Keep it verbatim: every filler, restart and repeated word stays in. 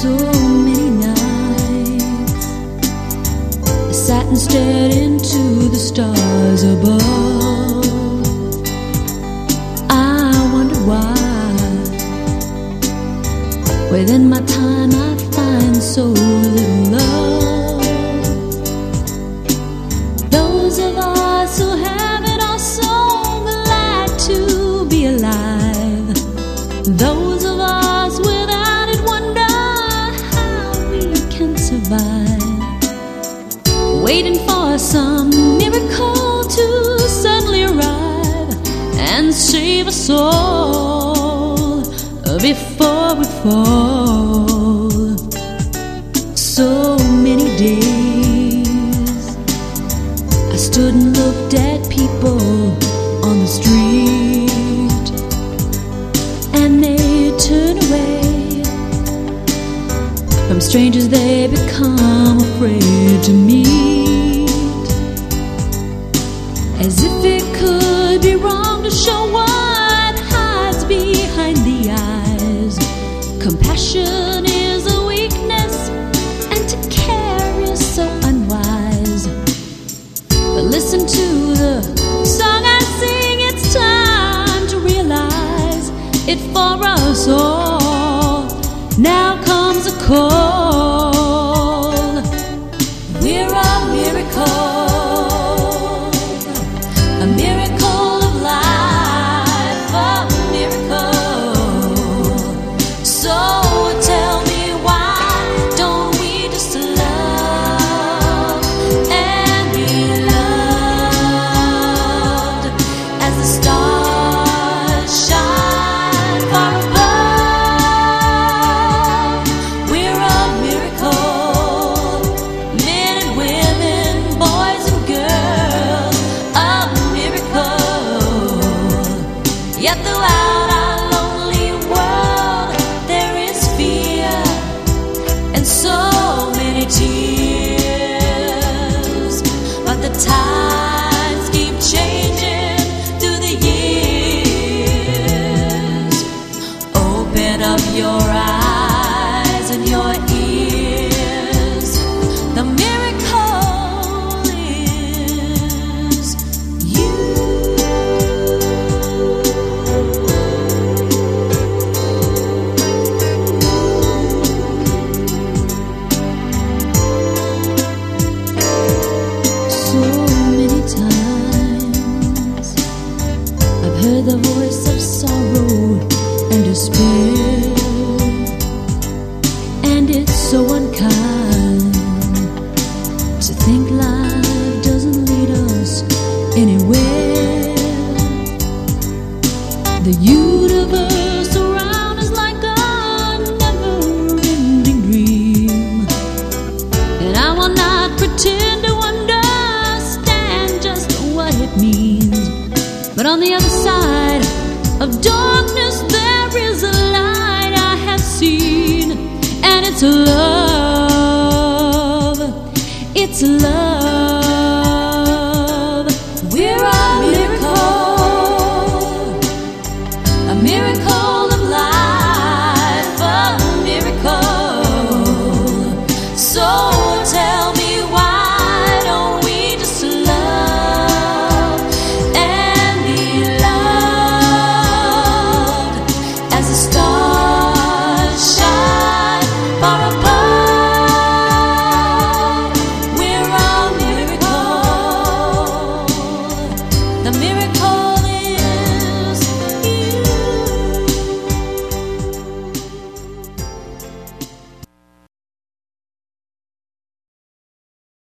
So many nights I sat and stared into the stars above. I wonder why within my time I find so little love. Those of us who have it are so glad to be alive. Those of us without it wonder how we can survive, waiting for some miracle to suddenly arrive and save us all before we fall. So many days I stood and looked at people on the street, and they turn away from strangers they become afraid to meet, as if it could be wrong to show what hides behind the eyes. Compassion is a weakness, and to care is so unwise. But listen to the song I sing, it's time to realize it for us all. Now comes a call. We're a miracle, a miracle of life, a miracle. So tell me, why don't we just love and be loved as the stars shine far above? We're a miracle, men and women, boys and girls, a miracle. Yet throughout our lonely world there is fear and so many tears. But the times keep changing through the years. Open up your eyes and your ears. The miracle is you. So many times I've heard the voice of sorrow and despair, and it's so unkind to think life doesn't lead us anywhere. The universe around us like a never-ending dream, and I will not pretend to understand just what it means. But on the other side of darkness there is a light I have seen, and it's love. It's love.